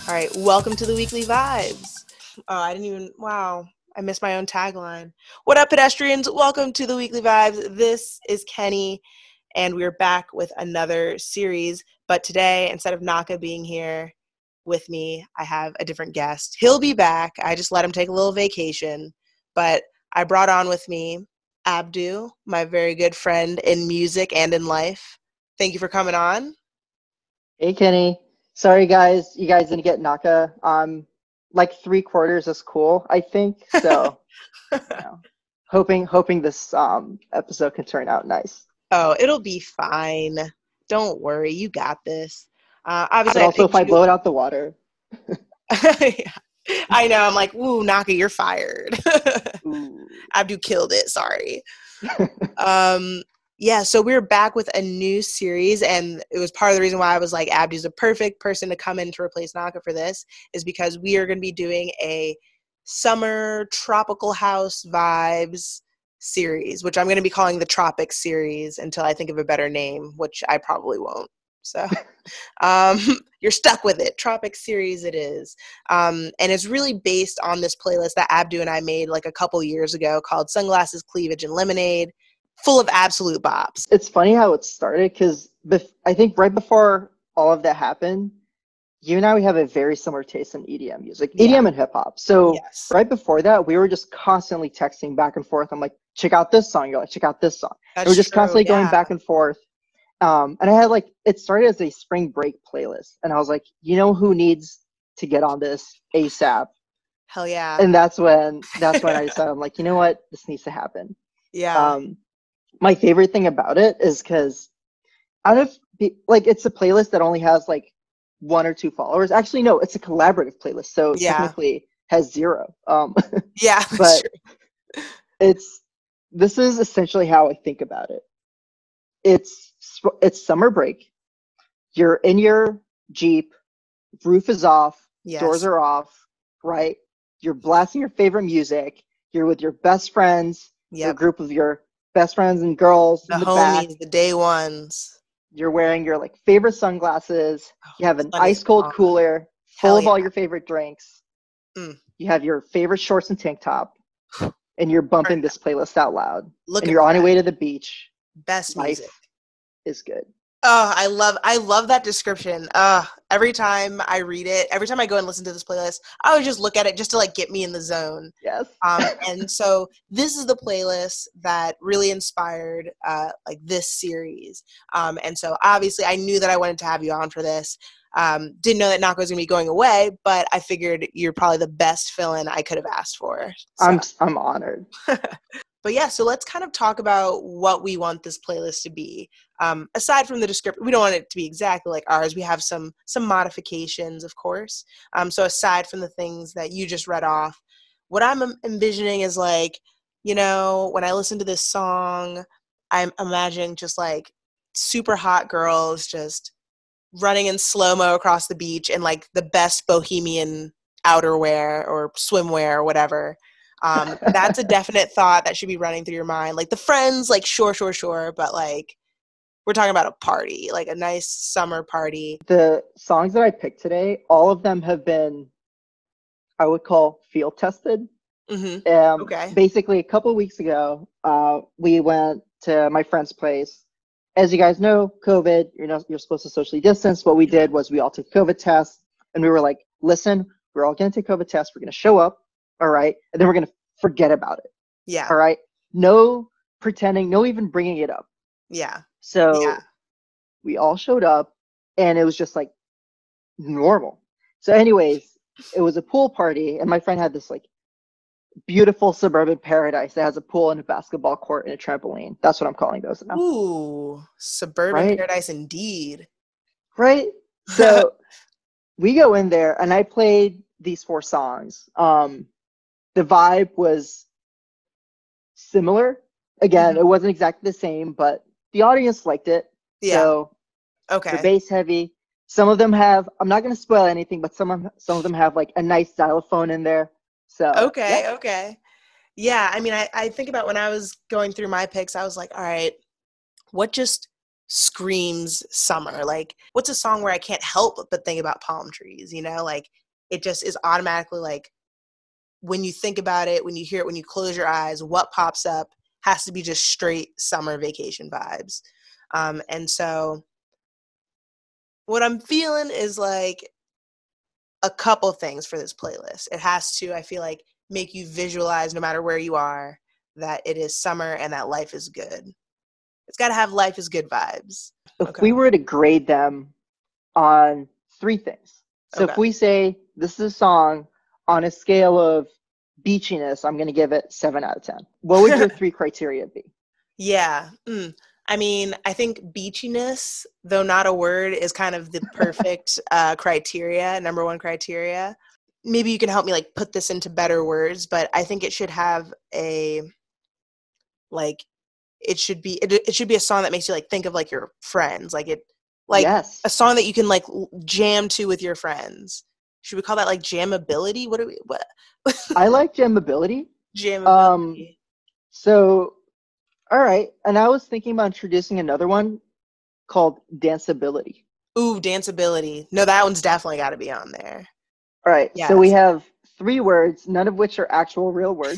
All right, welcome to the Weekly Vibes. Oh, wow, I missed my own tagline. What up, pedestrians? Welcome to the Weekly Vibes. This is Kenny, and we're back with another series. But today, instead of Naka being here with me, I have a different guest. He'll be back. I just let him take a little vacation. But I brought on with me Abdu, my very good friend in music and in life. Thank you for coming on. Hey Kenny. Sorry guys, you guys didn't get Naka. Like 3/4 is cool, I think. So, you know, hoping this episode can turn out nice. Oh, it'll be fine. Don't worry, you got this. But Obviously, I also if picked I you. blow it out the water. Yeah. I know. I'm like, woo, Naka, you're fired. Ooh. Abdu killed it. Sorry. Um, yeah, so we're back with a new series, and it was part of the reason why I was like, Abdu's the perfect person to come in to replace Naka for this, is because we are going to be doing a summer tropical house vibes series, which I'm going to be calling the Tropics series until I think of a better name, which I probably won't. So um, you're stuck with it. Tropics series it is. And it's really based on this playlist that Abdu and I made like a couple years ago called Sunglasses, Cleavage, and Lemonade, full of absolute bops. It's funny how it started because I think right before all of that happened, you and I we have a very similar taste in EDM music, Yeah. EDM and hip hop. So Yes. right before that, we were just constantly texting back and forth. I'm like, check out this song. You're like, check out this song. And That's we're just true. constantly going Yeah. back and forth. And I had like it started as a spring break playlist, and I was like, you know who needs to get on this ASAP? Hell yeah. And that's when I decided I'm like, you know what, this needs to happen. Yeah. Um, my favorite thing about it is because out of like it's a playlist that only has like one or two followers. Actually, no, it's a collaborative playlist, so Yeah. technically has zero. Yeah, that's But true. this is essentially how I think about it. It's summer break. You're in your Jeep, roof is off, doors Yes. are off, right? You're blasting your favorite music. You're with your best friends, or a Yep. group of your best friends and girls The in the back. homies, the day ones. You're wearing your like favorite sunglasses. You have an Sun is ice cold on. cooler full Hell of yeah. all your favorite drinks. Mm. You have your favorite shorts and tank top, and you're bumping Turn it this playlist out loud. And Looking you're on your way fresh. to the beach. Best music. Life is good. Oh, I love that description. Every time I read it, every time I go and listen to this playlist, I always just look at it just to like get me in the zone. Yes. And so this is the playlist that really inspired like this series. And so obviously I knew that I wanted to have you on for this. Didn't know that Naka was gonna be going away, but I figured you're probably the best fill-in I could have asked for. So. I'm honored. But yeah, so let's kind of talk about what we want this playlist to be. Aside from the description, we don't want it to be exactly like ours. We have some modifications, of course. So aside from the things that you just read off, what I'm envisioning is like, when I listen to this song, I'm imagining just like super hot girls just running in slow-mo across the beach in like the best bohemian outerwear or swimwear or whatever. That's a definite thought that should be running through your mind. Like the friends, like sure, but like we're talking about a party, like a nice summer party. The songs that I picked today, all of them have been, I would call field tested. Mm-hmm. Okay. Basically, a couple of weeks ago, we went to my friend's place. As you guys know, COVID, you're supposed to socially distance. What we did was we all took COVID tests, and we were like, listen, we're all going to take COVID tests. We're going to show up, all right? And then we're going to forget about it, Yeah. all right? No pretending, no even bringing it up. Yeah. So Yeah. we all showed up, and it was just like normal. So anyways, it was a pool party, and my friend had this like beautiful suburban paradise that has a pool and a basketball court and a trampoline. That's what I'm calling those now. Ooh, suburban Right? paradise indeed. Right? So we go in there, and I played these 4 songs. The vibe was similar. Again, it wasn't exactly the same, but the audience liked it. Yeah. So Okay. they're bass heavy. Some of them have, I'm not going to spoil anything, but some of them have like a nice xylophone in there. So Okay. Yeah, I mean, I think about when I was going through my picks, I was like, all right, what just screams summer. Like, what's a song where I can't help but think about palm trees, you know? Like, it just is automatically like, when you think about it, when you hear it, when you close your eyes, what pops up has to be just straight summer vacation vibes. And so what I'm feeling is like a couple things for this playlist. It has to, I feel like, make you visualize, no matter where you are, that it is summer and that life is good. It's got to have life is good vibes. If we were to grade them on three things. So if we say this is a song on a scale of beachiness, I'm going to give it 7 out of 10. What would your three criteria be? Yeah. I mean, I think beachiness, though not a word, is kind of the perfect criteria, number one criteria. Maybe you can help me like put this into better words, but I think it should have a, like, it should be a song that makes you like think of like your friends, like it, like yes. a song that you can like jam to with your friends. Should we call that like jammability? What? I like jammability. Jammability. So, all right. And I was thinking about introducing another one called danceability. Ooh, danceability. No, that one's definitely got to be on there. All right. Yes. So we have 3 words, none of which are actual real words.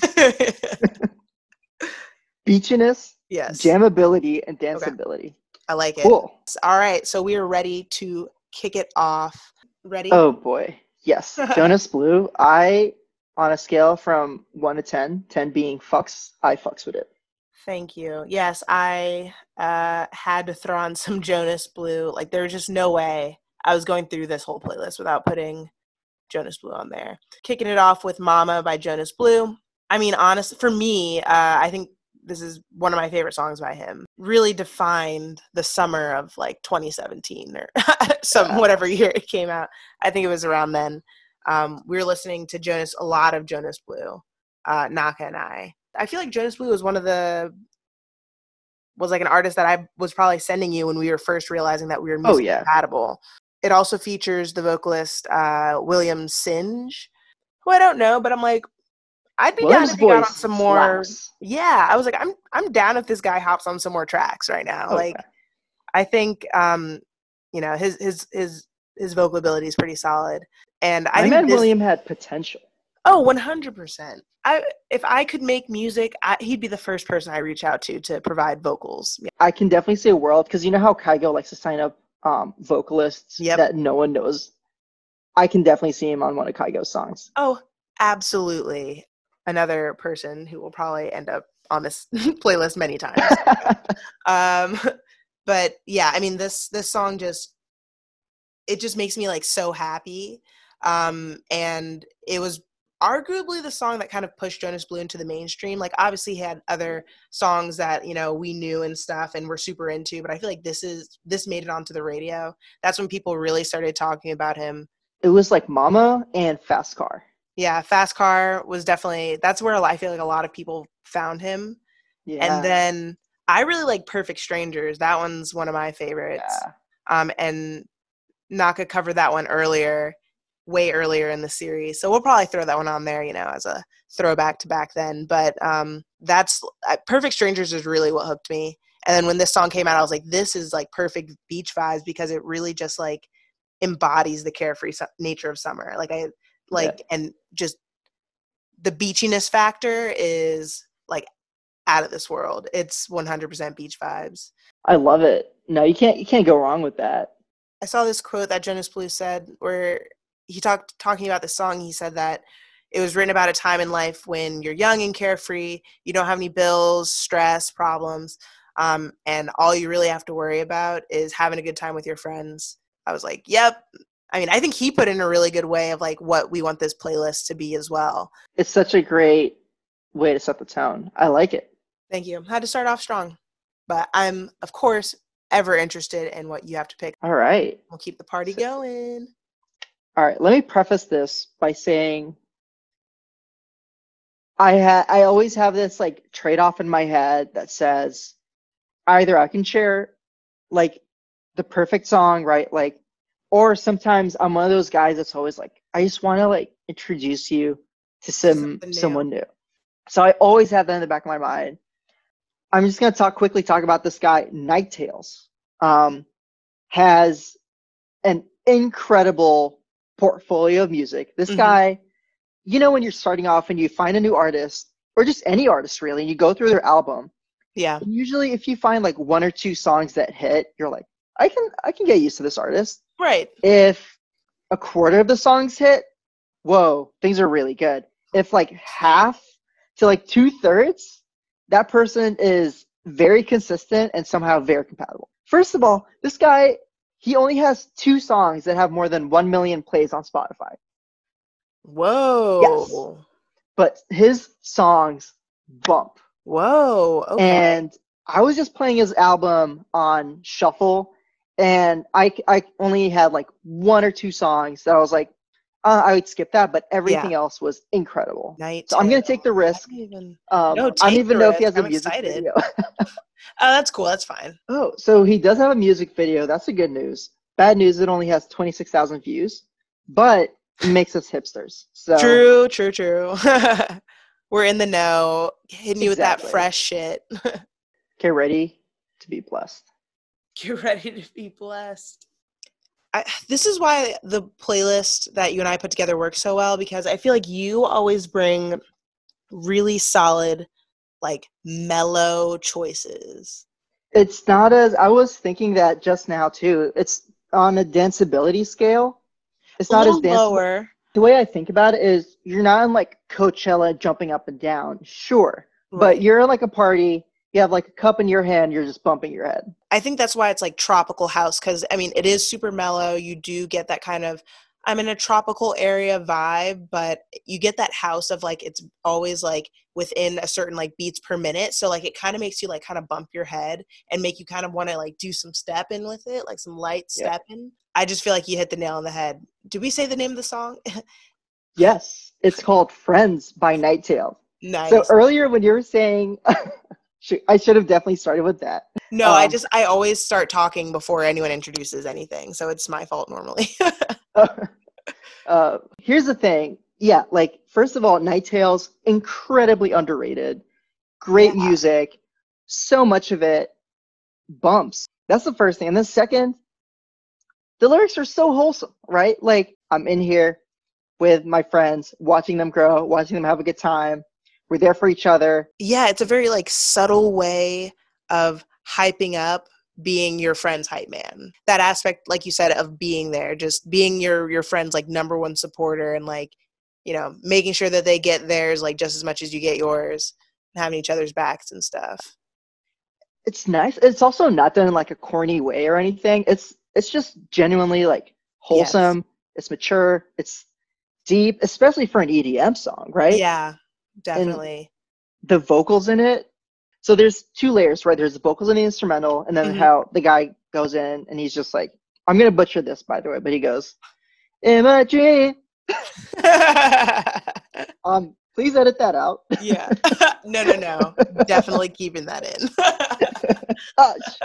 Beachiness, yes, jammability, and danceability. Okay. I like cool. It. All right. So we are ready to kick it off. Ready? Oh, boy. Yes. Jonas Blue, on a scale from 1 to 10, 10 being fucks, I fucks with it. Thank you. Yes, I had to throw on some Jonas Blue. Like, there was just no way I was going through this whole playlist without putting Jonas Blue on there. Kicking it off with Mama by Jonas Blue. I mean, honestly, for me, I think this is one of my favorite songs by him. Really defined the summer of like 2017 or whatever year it came out. I think it was around then. We were listening to a lot of Jonas Blue, Naka and I. I feel like Jonas Blue was like an artist that I was probably sending you when we were first realizing that we were musically compatible. It also features the vocalist William Singe, who I don't know, but I'm like, I'd be down if he got on some more. Yeah, I was like, I'm down if this guy hops on some more tracks right now. Like, I think his vocal ability is pretty solid, and I think William had potential. Oh, 100%. If I could make music, he'd be the first person I reach out to provide vocals. Yeah. I can definitely say World, because you know how Kygo likes to sign up vocalists that no one knows. I can definitely see him on one of Kygo's songs. Oh, absolutely. Another person who will probably end up on this playlist many times. But yeah, I mean, this song just makes me like so happy. And it was arguably the song that kind of pushed Jonas Blue into the mainstream. Like, obviously he had other songs that, we knew and stuff and were super into, but I feel like this made it onto the radio. That's when people really started talking about him. It was like Mama and Fast Car. Yeah, Fast Car was definitely, that's where I feel like a lot of people found him. Yeah. And then I really like Perfect Strangers. That one's one of my favorites. Yeah. And Naka covered that one way earlier in the series. So we'll probably throw that one on there, as a throwback to back then. But that's Perfect Strangers is really what hooked me. And then when this song came out, I was like, this is like perfect beach vibes, because it really just like embodies the carefree nature of summer. And just the beachiness factor is like out of this world. It's 100% beach vibes. I love it. No, you can't go wrong with that. I saw this quote that Jonas Blue said where he talking about the song. He said that it was written about a time in life when you're young and carefree, you don't have any bills, stress, problems, and all you really have to worry about is having a good time with your friends. I was like, yep. I mean, I think he put in a really good way of like what we want this playlist to be as well. It's such a great way to set the tone. I like it. Thank you. Had to start off strong, but I'm, of course, ever interested in what you have to pick. All right. We'll keep the party going. All right. Let me preface this by saying I always have this like trade-off in my head that says either I can share like the perfect song, right? Like, or sometimes I'm one of those guys that's always like, I just want to like introduce you to someone new. So I always have that in the back of my mind. I'm just going to quickly talk about this guy, Night Tales. has an incredible portfolio of music. This Mm-hmm. guy, when you're starting off and you find a new artist, or just any artist really, and you go through their album, Yeah. usually if you find like one or two songs that hit, you're like, I can get used to this artist. Right. If a quarter of the songs hit, whoa, things are really good. If like half to like 2/3, that person is very consistent and somehow very compatible. First of all, this guy, he only has 2 songs that have more than 1 million plays on Spotify. Yes, Whoa. but his songs bump. Whoa. Okay. And I was just playing his album on shuffle, and I only had like 1 or 2 songs that I was like, I would skip that, but Yeah. everything else was incredible. Night So I'm Tale. gonna take the I risk. don't even. No, I don't take even the know if he risk. has a I'm music excited. video. Oh, that's cool. That's fine. Oh, so he does have a music video. That's the good news. Bad news, it only has 26,000 views, but it makes us hipsters. So True, true, true. We're in the know, hitting you with that exactly. fresh shit. Get ready to be blessed. Get ready to be blessed. This is why the playlist that you and I put together works so well, because I feel like you always bring really solid, like mellow choices. It's not as I was thinking that just now too. It's on a danceability scale. It's A not as little danceable. lower. The way I think about it is you're not in like Coachella jumping up and down, sure. But Right. you're in like a party, you have like a cup in your hand, you're just bumping your head. I think that's why it's like tropical house, because I mean it is super mellow. You do get that kind of I'm in a tropical area vibe, but you get that house of like it's always like within a certain like beats per minute. So like it kind of makes you like kind of bump your head and make you kind of want to like do some stepping with it, like some light Yeah. stepping. I just feel like you hit the nail on the head. Did we say the name of the song? Yes, it's called Friends by Nighttail. So Nice. earlier when you were saying, I should have definitely started with that. No, I always start talking before anyone introduces anything, so it's my fault normally. Here's the thing. Yeah, like first of all, Nighttail's incredibly underrated. Yeah. Great music. So much of it bumps. That's the first thing. And then second, the lyrics are so wholesome, right? Like I'm in here with my friends, watching them grow, watching them have a good time. We're there for each other. Yeah, it's a very like subtle way of hyping up being your friend's hype man. That aspect, like you said, of being there, just being your friend's like number one supporter and like, making sure that they get theirs like just as much as you get yours and having each other's backs and stuff. It's nice. It's also not done in like a corny way or anything. It's just genuinely like Yes. wholesome. It's mature. It's deep, especially for an EDM song, right? Yeah, And definitely. the vocals in it. So there's 2 layers, right? There's the vocals in the instrumental, and then Hmm. how the guy goes in and he's just like, I'm gonna butcher this by the way, but he goes, "In my dream." Please edit that out. Yeah. No, no, no. Definitely keeping that in. Gosh.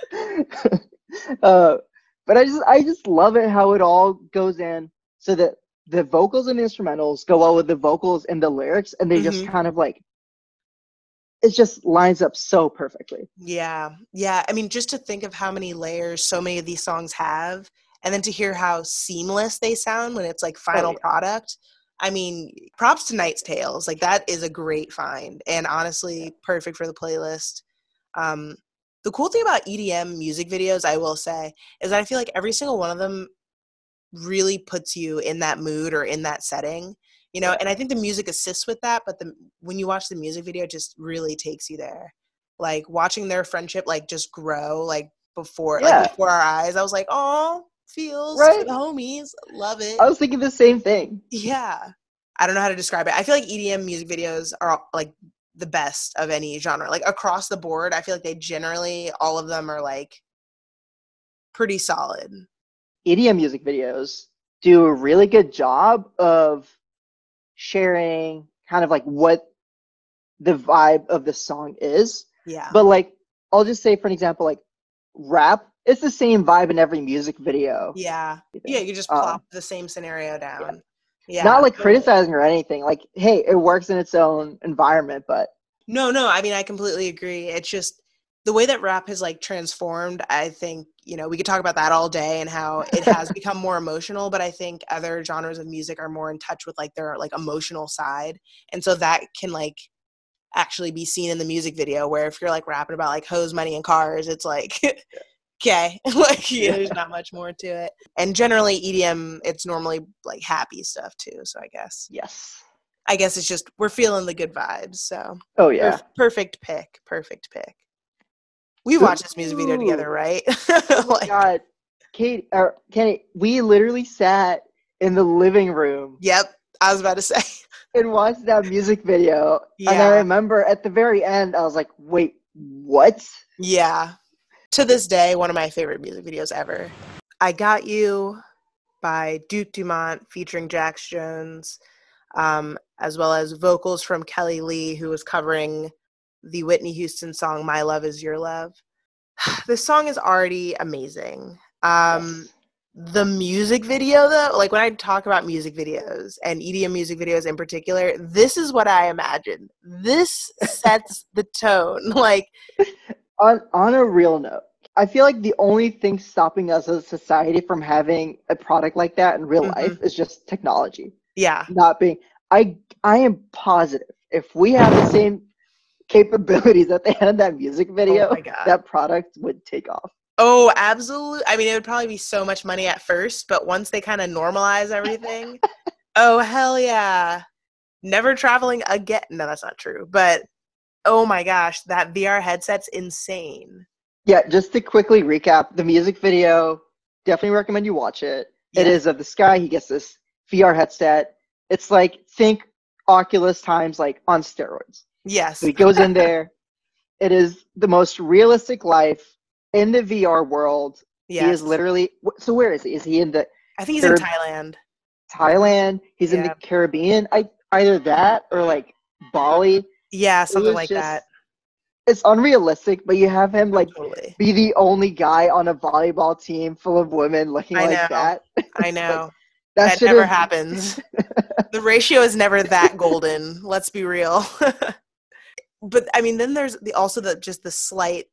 uh, but I just love it how it all goes in so that the vocals and the instrumentals go well with the vocals and the lyrics, and they just Hmm. kind of like it just lines up so perfectly. Yeah. Yeah. I mean, just to think of how many layers so many of these songs have, and then to hear how seamless they sound when it's like Oh final yeah. product. I mean, props to Knight's Tales. Like, that is a great find and honestly perfect for the playlist. Um, the cool thing about EDM music videos, I will say, is that I feel like every single one of them really puts you in that mood or in that setting, Yeah. and I think the music assists with that, but when you watch the music video, it just really takes you there. Like watching their friendship like just grow Yeah. before our eyes. I was like, "Oh, feels for Right. the homies. Love it." I was thinking the same thing. Yeah. I don't know how to describe it. I feel like EDM music videos are like the best of any genre. Like across the board, I feel like they generally all of them are like pretty solid. EDM music videos do a really good job of sharing kind of like what the vibe of the song is. Yeah. But like, I'll just say for an example, like rap, it's the same vibe in every music video. Yeah. Yeah, Everything. you just plop the same scenario Yeah. down. Not Yeah, like totally. criticizing or anything. Like, hey, it works in its own environment, but No, no, I mean, I completely agree. It's just the way that rap has like transformed, I think, you know, we could talk about that all day and how it has become more emotional, but I think other genres of music are more in touch with like their like emotional side. And so that can like actually be seen in the music video, where if you're like rapping about like hose money and cars, it's like okay, like you know, there's not much more to it. And generally EDM, it's normally like happy stuff too. So Yes. I guess it's just we're feeling the good vibes. So Oh yeah. perfect pick. Perfect pick. We watched this music video together, right? Oh my Like, God, Kate or Kenny, we literally sat in the living room yep, I was about to say. and watched that music video. And I Yeah. remember at the very end, I was like, wait, what? Yeah. To this day, one of my favorite music videos ever. I Got You by Duke Dumont featuring Jax Jones, as well as vocals from Kelly Lee, who was covering the Whitney Houston song My Love Is Your Love. This song is already amazing. Yes. The music video, though, like when I talk about music videos and EDM music videos in particular, this is what I imagine. This sets the tone. Like, On a real note, I feel like the only thing stopping us as a society from having a product like that in real life is just technology. Yeah. Not being I am positive if we had the same capabilities that they had in that music video, Oh my God. that product would take off. Oh, absolutely. I mean, it would probably be so much money at first, but once they kind of normalize everything, oh, hell yeah. Never traveling again. No, that's not true. But oh my gosh, that VR headset's insane. Yeah, just to quickly recap, the music video, definitely recommend you watch it. It Yeah. is of this guy, he gets this VR headset. It's like, think Oculus times like on steroids. Yes. So he goes in there. It is the most realistic life in the VR world. He Yes. is literally, so where is he? Is he in the I think he's in Thailand. Thailand? He's in the Yeah. Caribbean. Either that or like Bali. Yeah, something was like just, that. It's unrealistic, but you have him like Totally. be the only guy on a volleyball team full of women looking I like know. that. I It's know. like, that That should never have happens. The ratio is never that golden. Let's be real. But I mean, then there's also just the slight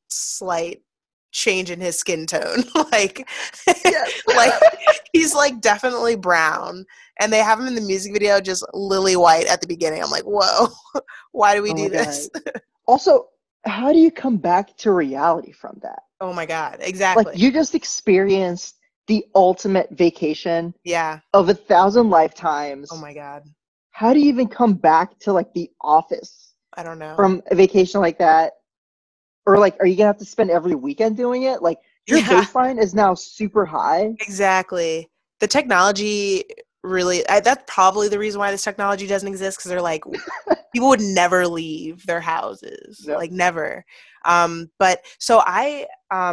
change in his skin tone. Like, Yes. like he's like definitely brown, and they have him in the music video just lily white at the beginning. I'm like, whoa, why do we Oh do my this? God. Also, how do you come back to reality from that? Oh my God, Like exactly. you just experienced the ultimate vacation Yeah. of 1,000 Oh lifetimes. my God. How do you even come back to like the office I don't know. from a vacation like that? Or like, are you gonna have to spend every weekend doing it? Like your Yeah, baseline is now super high. exactly. The technology really, that's probably the reason why this technology doesn't exist, because they're like, people would never leave their houses, No. like never. But so I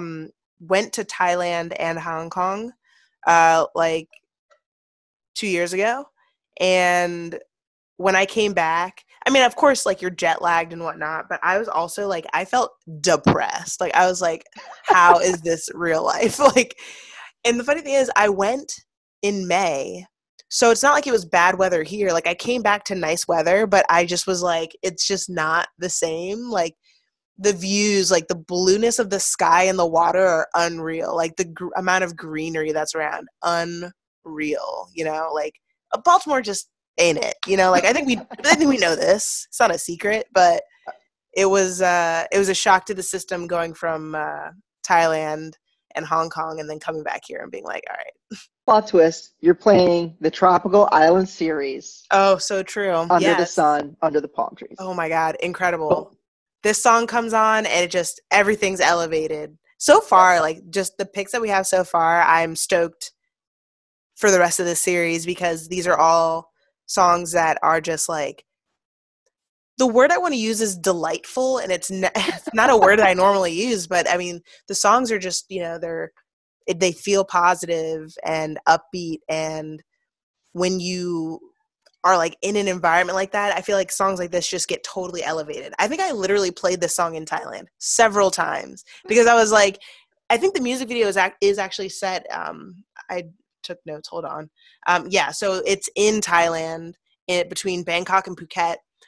went to Thailand and Hong Kong like 2 years ago. And when I came back, I mean, of course, like you're jet lagged and whatnot, but I was also like, I felt depressed. Like, I was like, how is this real life? Like, and the funny thing is, I went in May. So it's not like it was bad weather here. Like, I came back to nice weather, but I just was like, it's just not the same. Like, the views, like the blueness of the sky and the water are unreal. Like, the amount of greenery that's around, unreal, you know? Like, Baltimore just ain't it, you know? Like, I think we know this. It's not a secret, but it was a shock to the system going from Thailand and Hong Kong and then coming back here and being like, all right. Plot twist, you're playing the Tropical Island series Oh, so true. under the Yes. sun, under the palm trees. Oh my God, incredible. Oh. This song comes on and it just, everything's elevated. So far, like just the picks that we have so far, I'm stoked for the rest of the series, because these are all songs that are just like, the word I want to use is delightful, and it's not a word that I normally use, but I mean, the songs are just, you know, they feel positive and upbeat, and when you are like in an environment like that, I feel like songs like this just get totally elevated. I think I literally played this song in Thailand several times because I was like, I think the music video is actually set. I took notes. Hold on. Yeah, so it's in Thailand, between Bangkok and Phuket,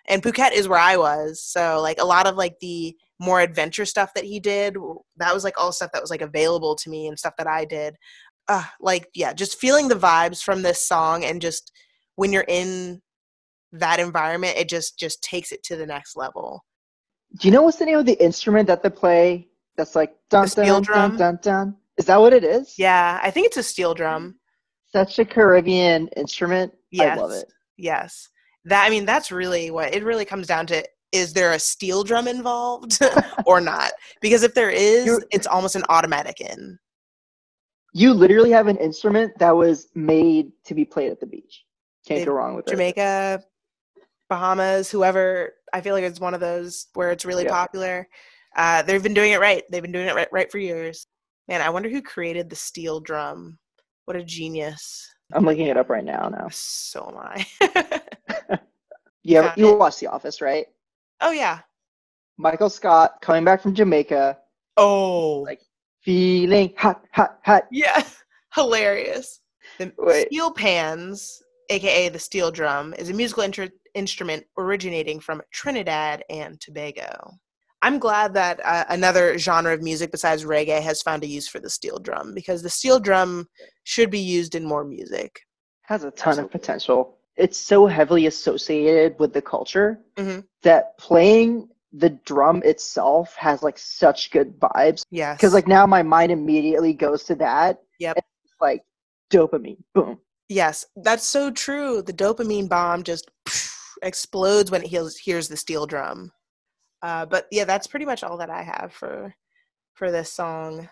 And Phuket is where I was. So like a lot of like the more adventure stuff that he did, that was like all stuff that was like available to me and stuff that I did. Like, yeah, just feeling the vibes from this song, and just when you're in that environment, it just takes it to the next level. Do you know what's the name of the instrument that they play? That's like dun The steel dun dun drum. dun dun. Is that what it is? Yeah, I think it's a steel drum. Such a Caribbean instrument. I love Yes. it. Yes. I mean, that's really what it really comes down to. Is there a steel drum involved or not? Because if there is, You it's almost an automatic in. you literally have an instrument that was made to be played at the beach. Can't go wrong with it. Jamaica, Bahamas, whoever, I feel like it's one of those where it's really Yep. popular. They've been doing it right. They've been doing it right for years. Man, I wonder who created the steel drum. What a genius. I'm looking it up right now. So am I. You Found it? watched The Office, right? Oh, yeah. Michael Scott coming back from Jamaica, Oh. like feeling hot, hot, hot. Yeah. Hilarious. The Wait. steel pans, aka the steel drum, is a musical instrument originating from Trinidad and Tobago. I'm glad that another genre of music besides reggae has found a use for the steel drum, because the steel drum should be used in more music. Has a ton of potential. It's so heavily associated with the culture Mhm. that playing the drum itself has like such good vibes. Yes. Because like now my mind immediately goes to that. Yep. And it's like dopamine, boom. Yes, that's so true. The dopamine bomb just explodes when it hears the steel drum. But yeah, that's pretty much all that I have for this song.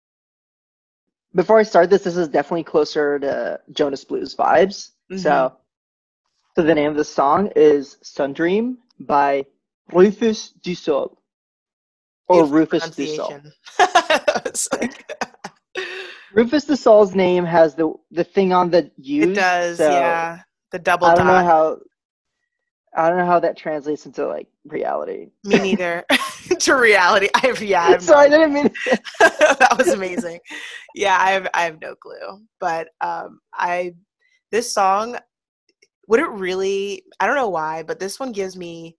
Before I start this is definitely closer to Jonas Blues vibes. Mhm. So the name of the song is Sun Dream by Rufus Du Sol. Or Beautiful Rufus Du Sol. pronunciation. It's like- Rufus Du Sol's name has the thing on the U. It does, so yeah. The double I don't know dot. how that translates into like reality. Me neither. To reality. I have So no I didn't mean that was amazing. Yeah, I have no clue. But this song, would it really, I don't know why, but this one gives me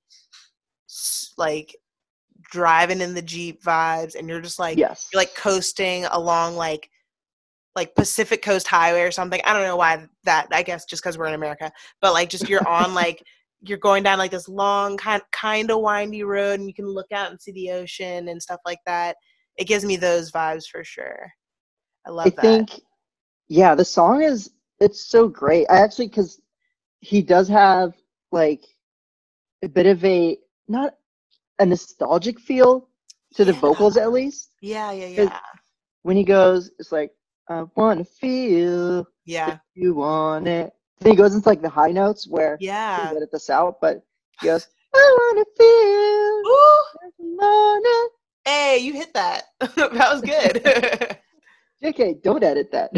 like driving in the Jeep vibes, and you're just like, yes. you're like coasting along like Pacific Coast Highway or something. I don't know why that, I guess just because we're in America, but like just you're on like, you're going down like this long kind of windy road, and you can look out and see the ocean and stuff like that. It gives me those vibes for sure. I love that. I think, yeah, the song it's so great. I actually, because he does have like a bit of not a nostalgic feel to the vocals at least. Yeah. When he goes, it's like, I want to feel Yeah. you want it. Then he goes into like the high notes where Yeah. he's edit this out, but he goes, I want to feel Ooh. morning. Hey, you hit that. That was good. JK, don't edit that.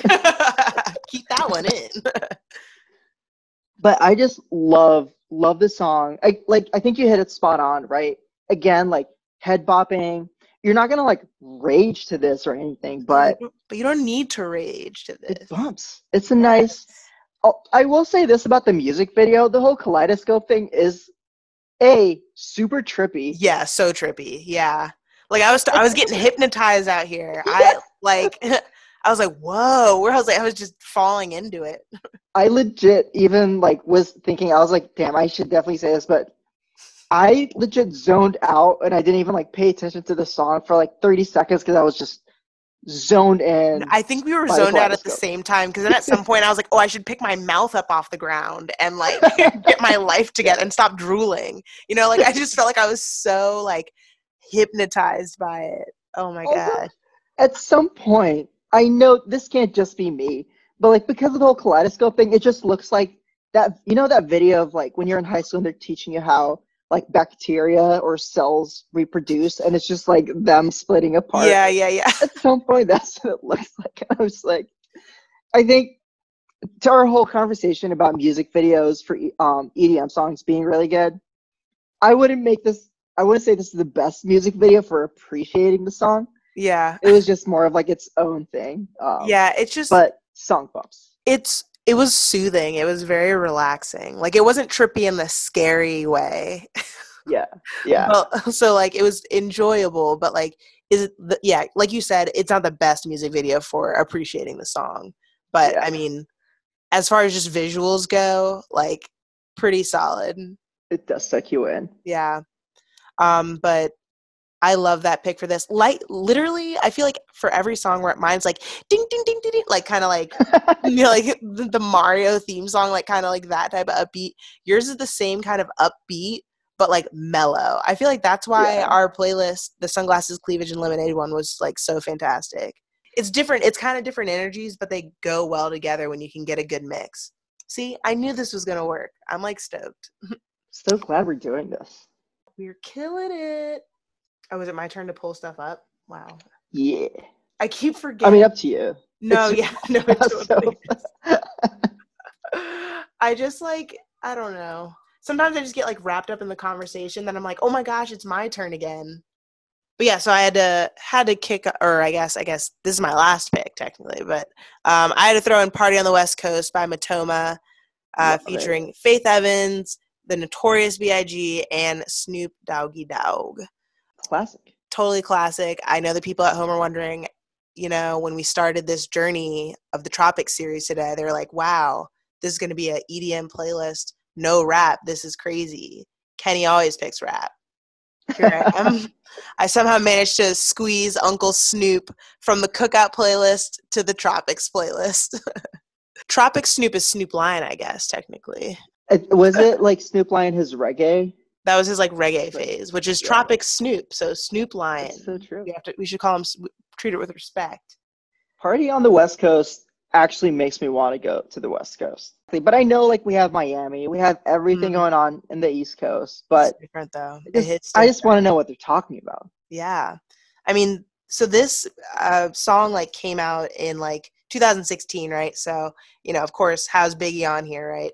Keep that one in. But I just love this song. I think you hit it spot on, right? Again, like head bopping. You're not gonna like rage to this or anything, but you don't need to rage to this. It bumps. It's a nice. Oh, I will say this about the music video: the whole kaleidoscope thing is super trippy. Yeah, so trippy. Yeah, like I was getting hypnotized out here. I was like, whoa. I was just falling into it. I legit even like was thinking, I was like, damn, I should definitely say this, but I legit zoned out and I didn't even like pay attention to the song for like 30 seconds because I was just zoned in. I think we were zoned out at the same time, because then at some point I was like, oh, I should pick my mouth up off the ground and like get my life together and stop drooling. You know, like I just felt like I was so like hypnotized by it. Oh my God. At some point, I know this can't just be me, but like because of the whole kaleidoscope thing, it just looks like that, you know, that video of like when you're in high school and they're teaching you how like bacteria or cells reproduce, and it's just like them splitting apart. Yeah. At some point, that's what it looks like. And I was like, I think to our whole conversation about music videos for EDM songs being really good, I wouldn't say this is the best music video for appreciating the song. Yeah. It was just more of like its own thing. Yeah, it's just, but song bumps. It's It was soothing. It was very relaxing. Like, it wasn't trippy in the scary way. Yeah. Yeah. But so like it was enjoyable, but like yeah, like you said, it's not the best music video for appreciating the song. But Yeah. I mean, as far as just visuals go, like pretty solid. It does suck you in. Yeah. But I love that pick for this. Like literally, I feel like for every song where mine's like ding ding ding ding, ding like kind of like like the Mario theme song, like kind of like that type of upbeat. Yours is the same kind of upbeat, but like mellow. I feel like that's why Yeah. our playlist, the Sunglasses, Cleavage, and Lemonade one, was like so fantastic. It's different. It's kind of different energies, but they go well together when you can get a good mix. See, I knew this was gonna work. I'm like stoked. So glad we're doing this. We're killing it. Oh, is it my turn to pull stuff up? Wow. Yeah. I keep I forgetting. mean, up to you. No, It's yeah, no, it's totally. so- I just like, I don't know. Sometimes I just get like wrapped up in the conversation that I'm like, oh my gosh, it's my turn again. But yeah, so I had to kick, or I guess this is my last pick technically, but I had to throw in "Party on the West Coast" by Matoma, Love featuring it. Faith Evans, the Notorious B.I.G., and Snoop Doggy Dogg. Classic. Totally classic. I know the people at home are wondering, when we started this journey of the Tropics series today, they were like, wow, this is going to be an EDM playlist, no rap. This is crazy. Kenny always picks rap. Here I am. I somehow managed to squeeze Uncle Snoop from the Cookout playlist to the Tropics playlist. Tropics Snoop is Snoop Lion, I guess, technically. Was it like Snoop Lion his reggae? That was his like reggae phase, which is Yeah. Tropics Snoop. So Snoop Lion. That's so true. We should call him, treat it with respect. Party on the West Coast actually makes me want to go to the West Coast. But I know like we have Miami, we have everything going on in the East Coast, but it's different though. I just want to know what they're talking about. Yeah. I mean, so this song like came out in like 2016, right? So, of course, how's Biggie on here, right?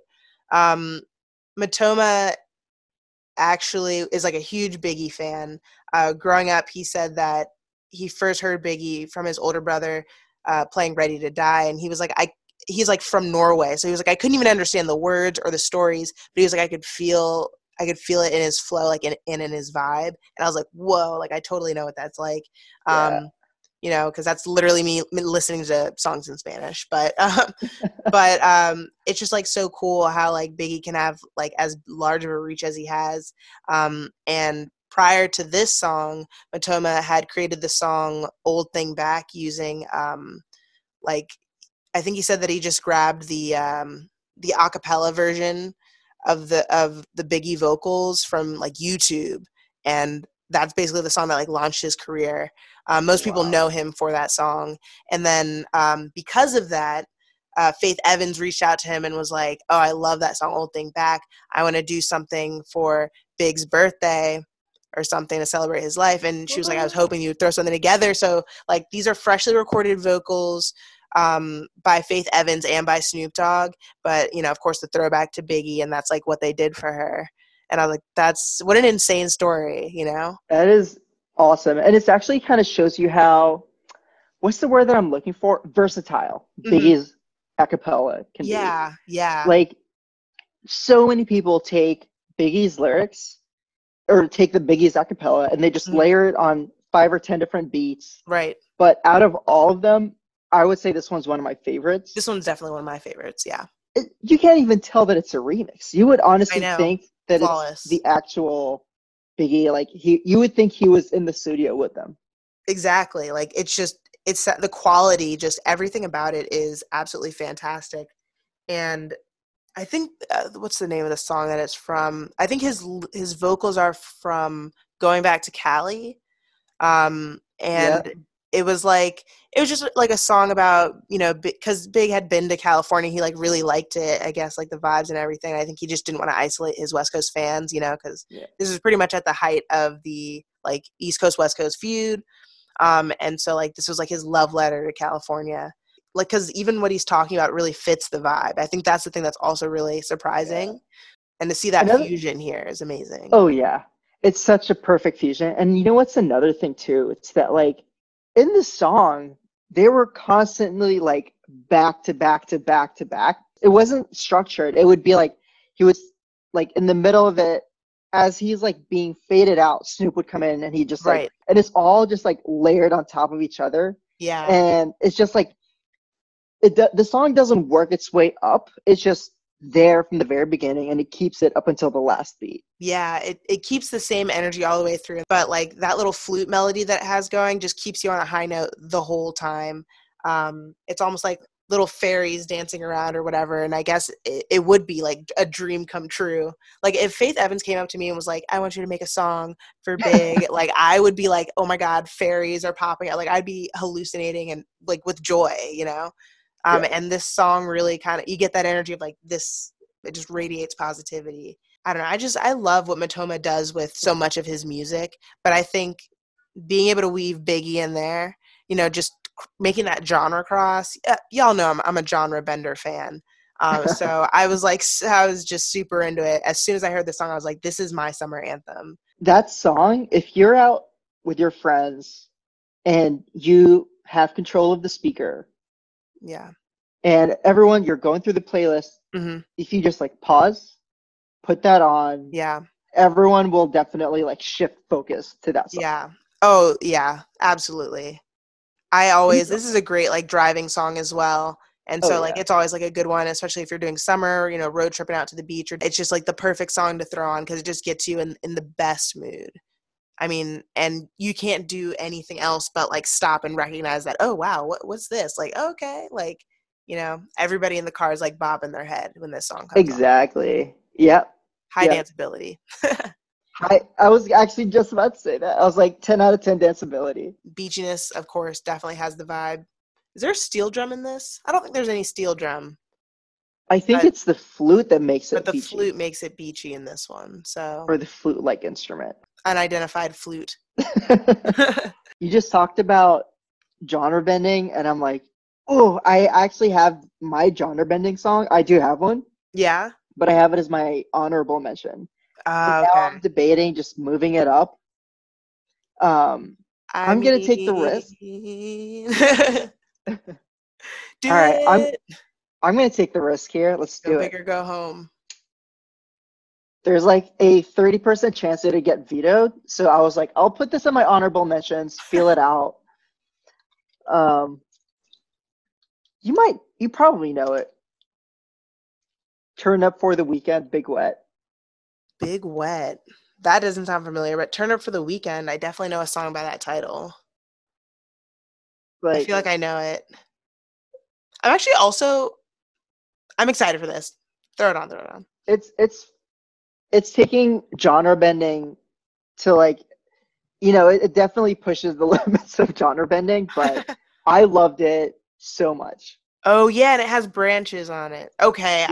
Matoma actually is like a huge Biggie fan. Growing up, he said that he first heard Biggie from his older brother playing Ready to Die, and he was like, he's like from Norway, so he was like, I couldn't even understand the words or the stories, but he was like, I could feel it in his flow, like in his vibe, and I was like, whoa, like I totally know what that's like. Yeah. Because that's literally me listening to songs in Spanish, but it's just like so cool how like Biggie can have like as large of a reach as he has. And prior to this song, Matoma had created the song "Old Thing Back" using like, I think he said that he just grabbed the acapella version of the Biggie vocals from like YouTube, and that's basically the song that like launched his career. Most people know him for that song, and then because of that, Faith Evans reached out to him and was like, "Oh, I love that song, Old Thing Back. I want to do something for Big's birthday or something to celebrate his life." And she was like, "I was hoping you'd throw something together." So like these are freshly recorded vocals by Faith Evans and by Snoop Dogg, but of course the throwback to Biggie, and that's like what they did for her. And I was like, that's what an insane story, That is awesome. And it's actually kind of shows you how, what's the word that I'm looking for? Versatile. Biggie's acapella can be. Yeah. Like, so many people take Biggie's lyrics or take the Biggie's acapella and they just layer it on 5 or 10 different beats. Right. But out of all of them, I would say this one's one of my favorites. This one's definitely one of my favorites, yeah. You can't even tell that it's a remix. You would honestly think that Flawless. It's the actual Biggie. Like you would think he was in the studio with them. Exactly. Like it's the quality, just everything about it is absolutely fantastic. And I think what's the name of the song that it's from? I think his vocals are from Going Back to Cali, and it was just like a song about because Big had been to California, he like really liked it, I guess, like the vibes and everything. I think he just didn't want to isolate his West Coast fans, because this was pretty much at the height of the like East Coast West Coast feud, and so like this was like his love letter to California. Like, because even what he's talking about really fits the vibe. I think that's the thing that's also really surprising. And to see that fusion here is amazing. Oh, yeah. It's such a perfect fusion. And you know what's another thing, too? It's that, like, in the song, they were constantly, like, back to back to back to back. it wasn't structured. It would be like he was like in the middle of it as he's like being faded out, Snoop would come in and he just like, Right. and it's all just like layered on top of each other. Yeah. And it's just like the song doesn't work its way up. It's just there from the very beginning and it keeps it up until the last beat. Yeah, it keeps the same energy all the way through, but like that little flute melody that it has going just keeps you on a high note the whole time. It's almost like little fairies dancing around or whatever, and I guess it would be like a dream come true. Like if Faith Evans came up to me and was like, I want you to make a song for Big, like I would be like, oh my god, fairies are popping out. Like I'd be hallucinating and like with joy, you know. Yeah. And this song really kind of, you get that energy of like this, it just radiates positivity. I don't know. I love what Matoma does with so much of his music, but I think being able to weave Biggie in there, you know, just making that genre cross. Y'all know I'm a genre bender fan. So I was just super into it. As soon as I heard the song, I was like, this is my summer anthem. That song, if you're out with your friends and you have control of the speaker, Yeah. and everyone, you're going through the playlist, Mm-hmm. if you just like pause, put that on, Yeah. everyone will definitely like shift focus to that song. Yeah. Oh, yeah, absolutely. This is a great like driving song as well. And so like it's always like a good one, especially if you're doing summer, you know, road tripping out to the beach. Or it's just like the perfect song to throw on because it just gets you in the best mood. I mean, and you can't do anything else but like stop and recognize that, oh wow, what's this? Like, okay, like, you know, everybody in the car is like bobbing their head when this song comes on. Exactly. Yep. High danceability. I was actually just about to say that. I was like 10 out of 10 danceability. Beachiness, of course, definitely has the vibe. Is there a steel drum in this? I don't think there's any steel drum. I think it's the flute that makes it But the beachy. flute makes it beachy in this one. So Or the flute-like instrument. Unidentified flute. You just talked about genre bending, and I'm like, oh, I actually have my genre bending song. I do have one. Yeah? But I have it as my honorable mention. Okay. Now I'm debating just moving it up. I'm going to take the risk. All right, I'm going to take the risk here. Let's do it. Go big or go home. There's like a 30% chance it'll get vetoed. So I was like, I'll put this in my honorable mentions, feel it out. You probably know it. Turn Up for the Weekend, Big Wet. Big Wet. That doesn't sound familiar, but Turn Up for the Weekend, I definitely know a song by that title. I feel like I know it. I'm excited for this. Throw it on. It's taking genre bending to like, you know, it definitely pushes the limits of genre bending, but I loved it so much. Oh yeah, and it has branches on it. Okay.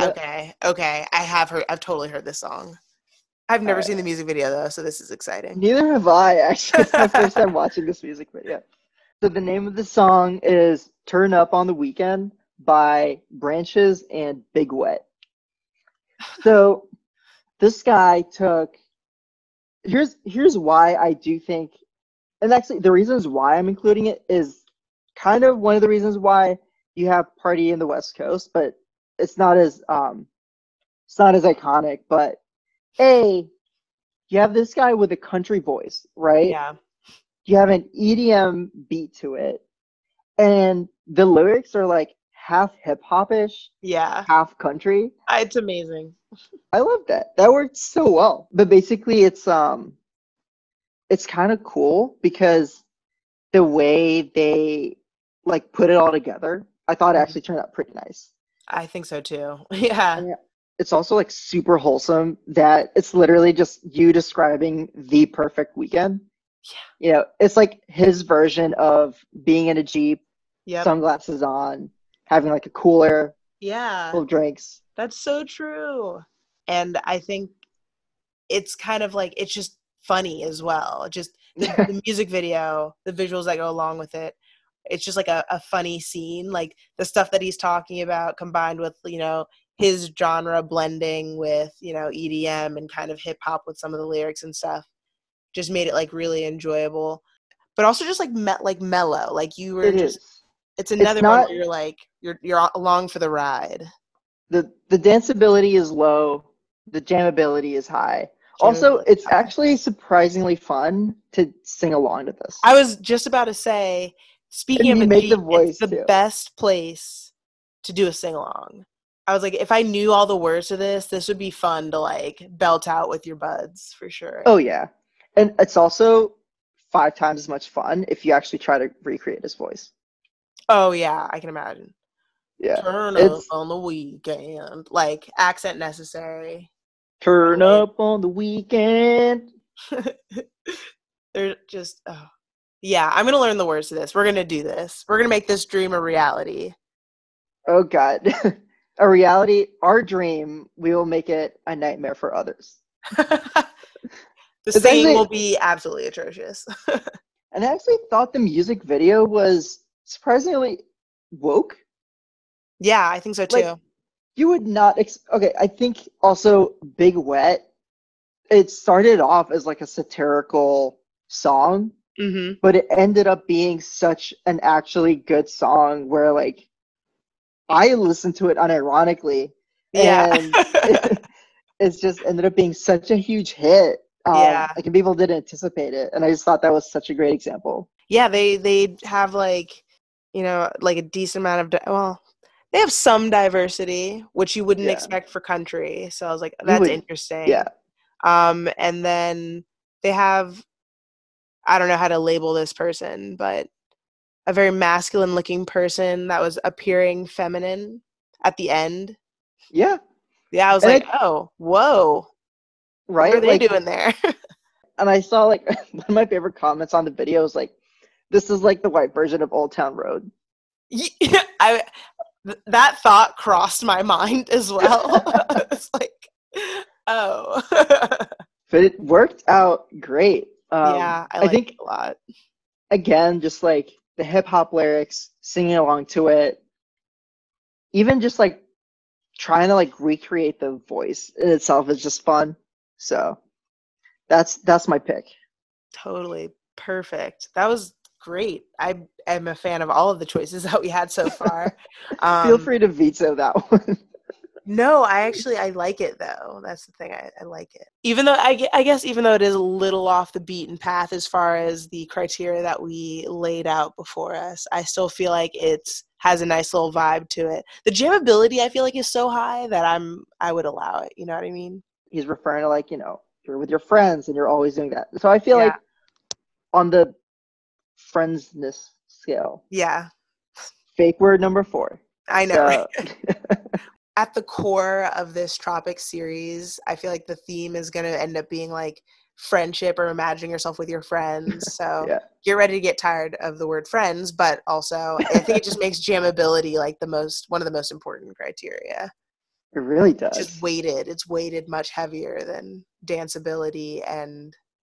I've totally heard this song. I've never seen the music video though, so this is exciting. Neither have I, actually. It's my first time watching this music video. So the name of the song is Turn Up on the Weekend by Branches and Big Wet. So this guy took, here's why I do think, and actually the reasons why I'm including it is kind of one of the reasons why you have Party in the West Coast, but it's not as iconic. But you have this guy with a country voice, right? Yeah. You have an EDM beat to it, and the lyrics are like half hip hop-ish, half country. It's amazing. I love that. That worked so well. But basically, it's kind of cool because the way they like put it all together, I thought it actually turned out pretty nice. I think so too. Yeah. And it's also like super wholesome that it's literally just you describing the perfect weekend. Yeah. You know, it's like his version of being in a Jeep, sunglasses on, having like a cooler, full of drinks. That's so true. And I think it's kind of like, it's just funny as well. Just the music video, the visuals that go along with it. It's just like a funny scene, like the stuff that he's talking about combined with, you know, his genre blending with, you know, EDM and kind of hip hop with some of the lyrics and stuff just made it like really enjoyable, but also just like mellow. Like you were it's another one where you're like, you're along for the ride. The danceability is low, the jamability is high. Also, Jamability. it's actually surprisingly fun to sing along to this. I was just about to say, speaking And of you a make the Jeep, it's voice the too. best place to do a sing along. I was like, if I knew all the words to this would be fun to like belt out with your buds for sure. Oh yeah. And it's also 5 times as much fun if you actually try to recreate his voice. Oh yeah, I can imagine. Yeah. Turn up It's on the weekend, like accent necessary. turn up on the weekend. They're just, oh. Yeah, I'm gonna learn the words to this. We're gonna do this. We're gonna make this dream a reality. Oh God. A reality, our dream, we will make it a nightmare for others. The It's singing actually, will be absolutely atrocious. and I actually thought the music video was surprisingly woke. Yeah, I think so Like, too. you would not, okay, I think also Big Wet, it started off as like a satirical song, Mm-hmm. but it ended up being such an actually good song where like I listened to it unironically, Yeah. and it's just ended up being such a huge hit. Yeah. Like and people didn't anticipate it, and I just thought that was such a great example. Yeah, they have like, like a decent amount of well, they have some diversity, which you wouldn't Yeah, expect for country. So I was like, you that's would. Yeah, interesting. And then they have, I don't know how to label this person, but a very masculine looking person that was appearing feminine at the end. yeah, Yeah, I was and like, it oh, whoa, what are right they like, doing there? and I saw like one of my favorite comments on the video was like, "This is like the white version of Old Town Road." I that thought crossed my mind as well. It's like, oh, But it worked out great. yeah, I I like think it a lot. again, just like the hip hop lyrics, singing along to it, even just like trying to like recreate the voice in itself is just fun. So that's my pick. Totally perfect. That was great. I am a fan of all of the choices that we had so far. Feel Um, free to veto that one. no, I like it though. That's the thing. I like it. Even though I guess even though it is a little off the beaten path as far as the criteria that we laid out before us, I still feel like it's has a nice little vibe to it. The jammability I feel like is so high that I would allow it. You know what I mean? He's referring to like, you're with your friends and you're always doing that. So I feel Yeah. like on the friendsness scale, Yeah. fake word number 4. I know, So right? At the core of this tropic series, I feel like the theme is going to end up being like friendship or imagining yourself with your friends. So yeah, get ready to get tired of the word friends, but also I think it just makes jammability like one of the most important criteria. it really Just does. weighted. It's weighted much heavier than danceability and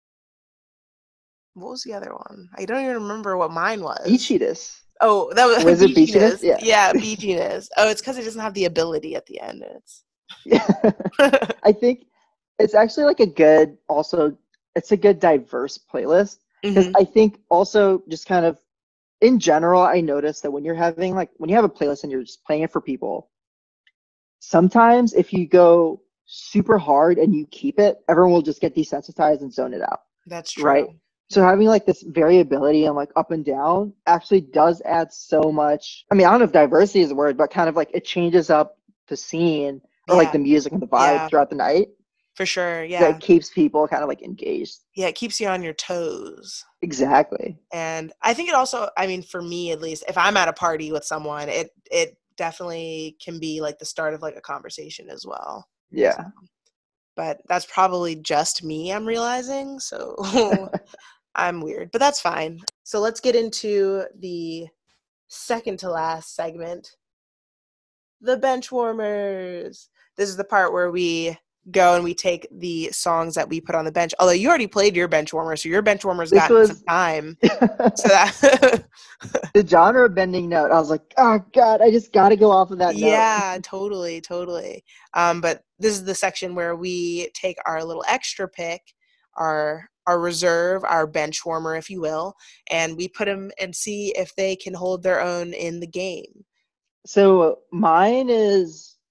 what was the other one? I don't even remember what mine was. Beachiness. Oh, that was Was it beachiness? beachiness. Yeah. Yeah, beachiness. Oh, it's because it doesn't have the ability at the end. It's Yeah. I think it's actually like a good also it's a good diverse playlist because hmm I think also just kind of in general I noticed that when you're having like when you have a playlist and you're just playing it for people, sometimes if you go super hard and you keep it, everyone will just get desensitized and zone it out, That's right? true. So Yeah. having like this variability and like up and down actually does add so much. I mean, I don't know if diversity is the word, but kind of like it changes up the scene or like Yeah. the music and the vibe Yeah. throughout the night For sure. that Yeah. keeps people kind of like engaged. Yeah. It keeps you on your toes. Exactly. And I think it also, I mean, for me at least, if I'm at a party with someone, it definitely can be like the start of like a conversation as well. Yeah. But that's probably just me, I'm realizing. So I'm weird, but that's fine. So let's get into the second to last segment, the bench warmers. This is the part where we go and we take the songs that we put on the bench. Although you already played your bench warmer, so your bench warmer's This gotten some was time. So the that genre bending note. I was like, oh God, I just got to go off of that note. yeah, totally, totally. But this is the section where we take our little extra pick, our reserve, our bench warmer, if you will, and we put them and see if they can hold their own in the game. So mine is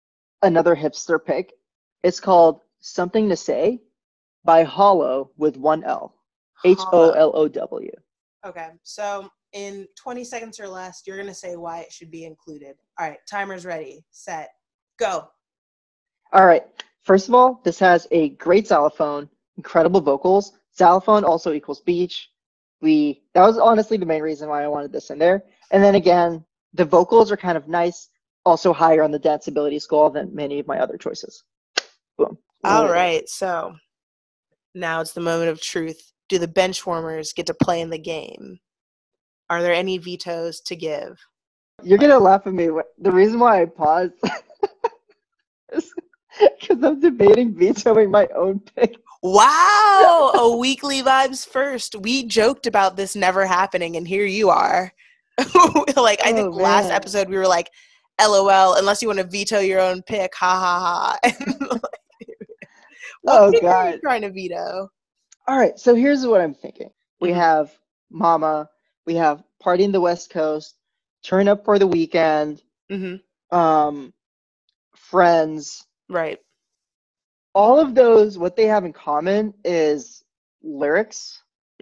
another hipster pick. It's called Something to Say by Hollow with one L. Hollow. HOLOW. Okay, so in 20 seconds or less, you're going to say why it should be included. All right, timer's ready, set, go. All right. First of all, this has a great xylophone, incredible vocals. Xylophone also equals beach. That was honestly the main reason why I wanted this in there. And then again, the vocals are kind of nice, also higher on the danceability scale than many of my other choices. Boom. All right, so now it's the moment of truth. Do the benchwarmers get to play in the game? Are there any vetoes to give? You're going to laugh at me. The reason why I paused is because I'm debating vetoing my own pick. Wow! A weekly vibes first. We joked about this never happening, and here you are. Like, I think last episode we were like, LOL, unless you want to veto your own pick, ha ha ha. What pick are you trying to veto? All right, so here's what I'm thinking. We have Mama, we have Party in the West Coast, Turn Up for the Weekend, Friends. Right. All of those, what they have in common is lyrics.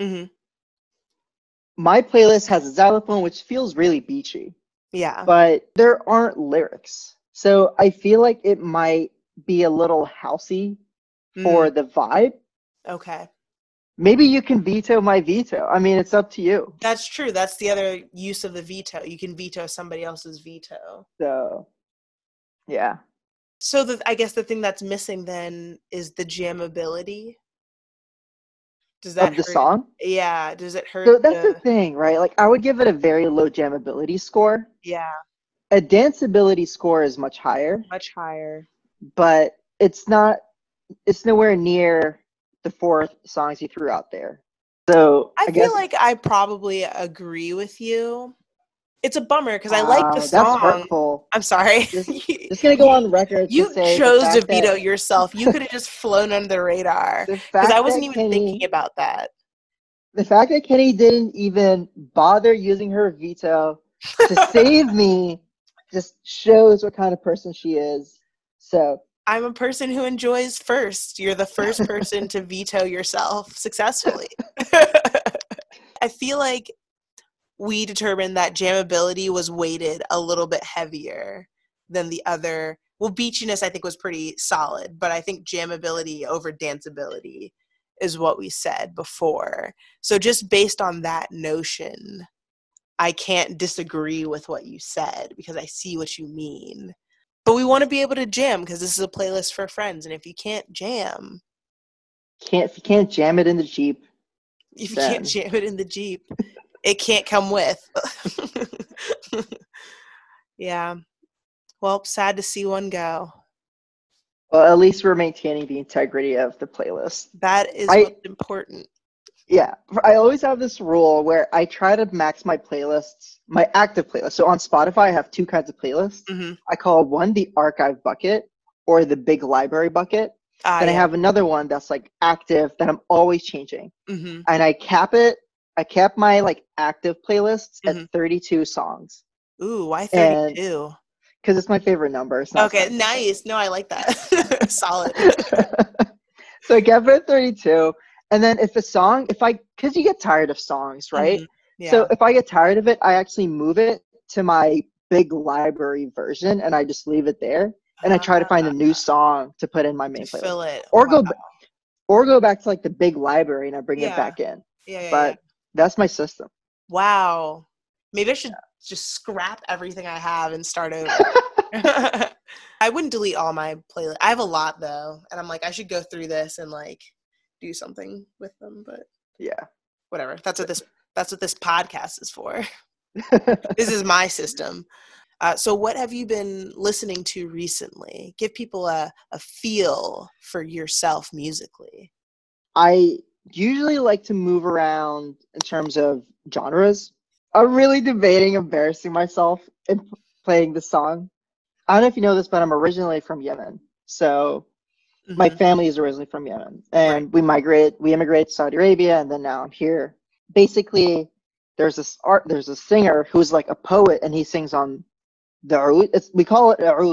My playlist has a xylophone, which feels really beachy. Yeah. But there aren't lyrics. So I feel like it might be a little housey for the vibe. Okay. Maybe you can veto my veto. I mean, it's up to you. That's true. That's the other use of the veto. You can veto somebody else's veto. So, yeah. So I guess the thing that's missing then is the jammability. Does that hurt the song? Yeah. Does it hurt? So that's the thing, right? Like, I would give it a very low jammability score. Yeah. A danceability score is much higher. Much higher. But it's nowhere near the 4 songs you threw out there. So I feel like I probably agree with you. It's a bummer because I like the song. That's hurtful. I'm sorry. Just gonna go on record. You chose to veto yourself. You could have just flown under the radar because I wasn't even thinking about that. The fact that Kenny didn't even bother using her veto to save me just shows what kind of person she is. So I'm a person who enjoys first. You're the first person to veto yourself successfully. I feel like we determined that jammability was weighted a little bit heavier than the other. Well, beachiness I think was pretty solid, but I think jammability over danceability is what we said before. So just based on that notion, I can't disagree with what you said because I see what you mean. But we want to be able to jam because this is a playlist for friends. And if you can't jam... If you can't jam it in the Jeep. If you can't jam it in the Jeep, it can't come with. Yeah. Well, sad to see one go. Well, at least we're maintaining the integrity of the playlist. That is what's important. Yeah. I always have this rule where I try to max my playlists, my active playlist. So on Spotify, I have 2 kinds of playlists. I call one the archive bucket or the big library bucket. Then I have another one that's like active that I'm always changing. And I cap my like active playlists at 32 songs. Ooh, why 32? Because it's my favorite number. Okay, nice. No, I like that. Solid. So I kept it at 32. And then because you get tired of songs, right? Yeah. So if I get tired of it, I actually move it to my big library version and I just leave it there. And I try to find a new song to put in my main playlist. Fill it. Or go back to like the big library and I bring it back in. But that's my system. Wow. Maybe I should just scrap everything I have and start over. I wouldn't delete all my playlists. I have a lot though. And I'm like, I should go through this and like do something with them. But yeah. Whatever. That's what this podcast is for. This is my system. So what have you been listening to recently? Give people a feel for yourself musically. I usually like to move around in terms of genres. I'm really debating embarrassing myself in playing the song. I don't know if you know this, but I'm originally from Yemen. So my family is originally from Yemen. And we immigrated to Saudi Arabia, and then now I'm here. Basically, there's a singer who's like a poet, and he sings on the oud. We call it oud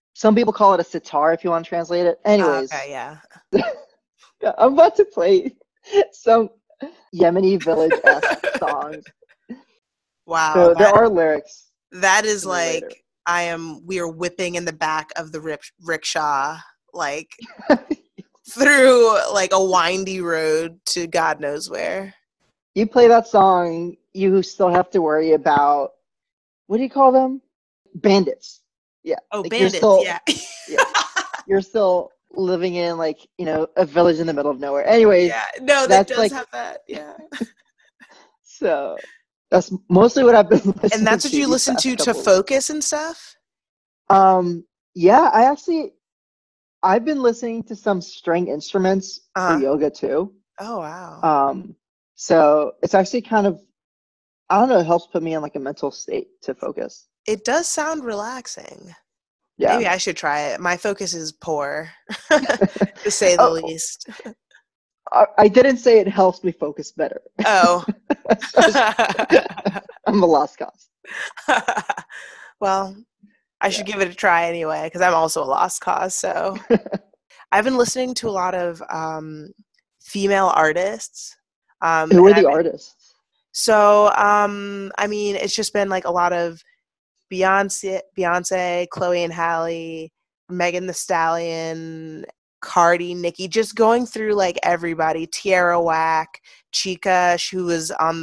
some people call it a sitar if you want to translate it. Okay, Anyways, yeah. yeah, I'm about to play some Yemeni village-esque songs. Wow, So there are lyrics that is to the narrator. like we are whipping in the back of the rickshaw, like through like a windy road to God knows where. You play that song, you still have to worry about, what do you call them? Bandits. Yeah. Oh, Like you're bandits, still, yeah. yeah, you're still living in like, a village in the middle of nowhere. Anyways, Yeah, no, that that's does like, have that, yeah. so that's mostly what I've been And listening that's what to you these listen past to couple of weeks. focus and stuff? Yeah, I've been listening to some string instruments for Uh-huh. yoga too. Oh, wow. Um, so it's actually kind of, I don't know, it helps put me in like a mental state to focus. It does sound relaxing. Yeah. Maybe I should try it. My focus is poor, to say the Oh, least. I didn't say it helps me focus better. Oh. So I'm a lost cause. Well, I Yeah. should give it a try anyway, because I'm also a lost cause. So I've been listening to a lot of female artists. Who are And the I've been, artists? so I mean, it's just been like a lot of Beyonce, Chloe and Halle, Megan the Stallion, Cardi, Nicki, just going through like everybody. Tierra Whack, Chica, who was on the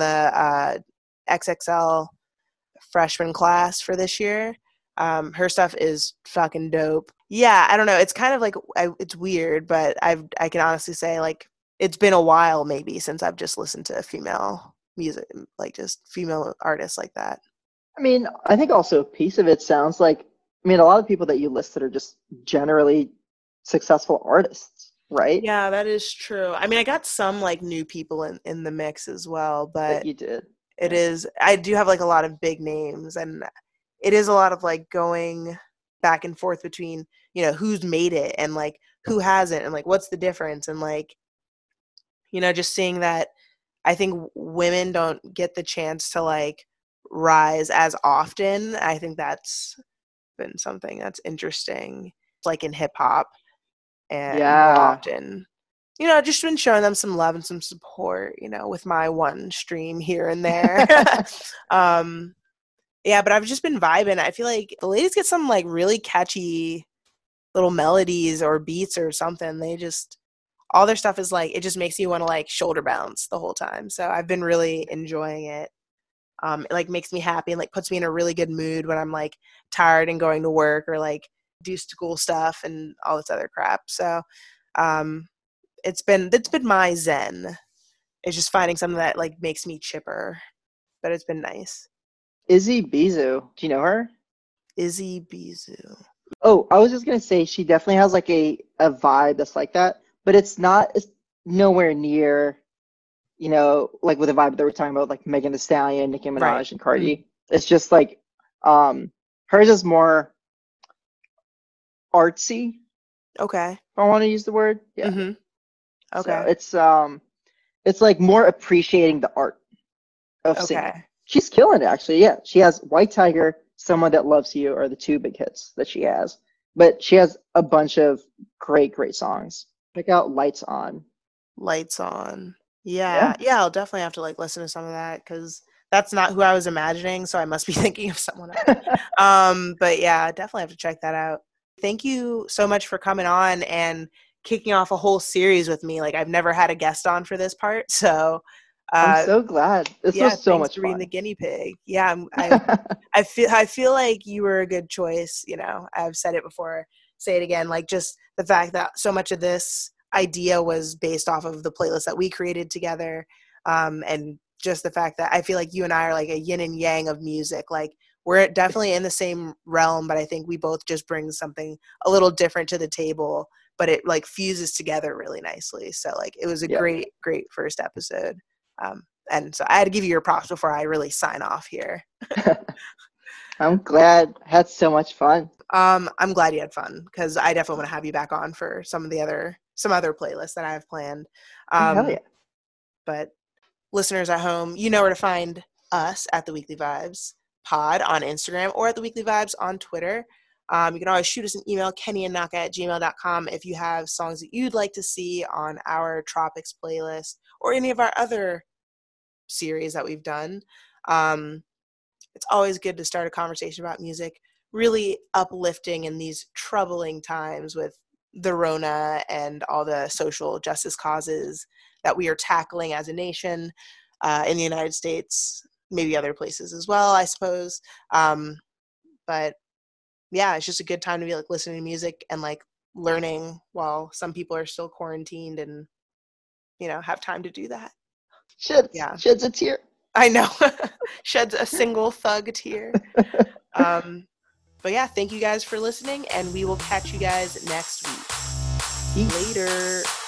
XXL freshman class for this year. Her stuff is fucking dope. Yeah, I don't know. It's kind of like it's weird, but I can honestly say like it's been a while maybe since I've just listened to female music, like just female artists like that. I mean, I think also a piece of it sounds like, I mean, a lot of people that you listed are just generally successful artists, right? Yeah, that is true. I mean, I got some like new people in the mix as well, That but you did. it Yeah. is I do have like a lot of big names, and it is a lot of like going back and forth between, who's made it and like who hasn't and like what's the difference, and like, just seeing that I think women don't get the chance to like rise as often. I think that's been something that's interesting, like in hip hop and more Yeah. often. Just been showing them some love and some support, with my one stream here and there. um, yeah, but I've just been vibing. I feel like the ladies get some like really catchy little melodies or beats or something. They just all their stuff is like it just makes you want to like shoulder bounce the whole time. So I've been really enjoying it. It like makes me happy and like puts me in a really good mood when I'm like tired and going to work or like do school stuff and all this other crap. So um, it's been my zen. It's just finding something that like makes me chipper, but it's been nice. Izzy Bizu. Do you know her? Izzy Bizu. Oh, I was just gonna say she definitely has like a vibe that's like that, but it's nowhere near, like with the vibe that we're talking about, like Megan Thee Stallion, Nicki Right. Minaj, and Cardi. It's just like hers is more artsy, if Okay. I want to use the word. Yeah. Mhm. So Okay. it's like more appreciating the art of singing. Okay. She's killing it actually. Yeah. She has White Tiger, Someone That Loves You are the two big hits that she has. But she has a bunch of great, great songs. Check out Lights On. Lights on. Yeah. Yeah. Yeah, I'll definitely have to like listen to some of that cuz that's not who I was imagining, so I must be thinking of someone else. But yeah, definitely have to check that out. Thank you so much for coming on and kicking off a whole series with me. Like I've never had a guest on for this part, so I'm uh so glad. This yeah, was so thanks much for being the fun. guinea pig. Yeah, I feel like you were a good choice. I've said it before, say it again. Like just the fact that so much of this idea was based off of the playlist that we created together, and just the fact that I feel like you and I are like a yin and yang of music. Like we're definitely in the same realm, but I think we both just bring something a little different to the table. But it like fuses together really nicely. So like it was a Yep. great, great first episode. Um, and so I had to give you your props before I really sign off here. I'm glad. I had so much fun. I'm glad you had fun because I definitely want to have you back on for some other playlists that I have planned. Oh, hell yeah. But listeners at home, you know where to find us at the Weekly Vibes Pod on Instagram or at the Weekly Vibes on Twitter. You can always shoot us an email, kennyandnaka@gmail.com, if you have songs that you'd like to see on our Tropics playlist or any of our other series that we've done. It's always good to start a conversation about music, really uplifting in these troubling times with the Rona and all the social justice causes that we are tackling as a nation in the United States, maybe other places as well, I suppose. But yeah, it's just a good time to be like listening to music and like learning while some people are still quarantined and, you know, have time to do that. Sheds a tear. I know. Sheds a single thug tear. But yeah, thank you guys for listening, and we will catch you guys next week. Later.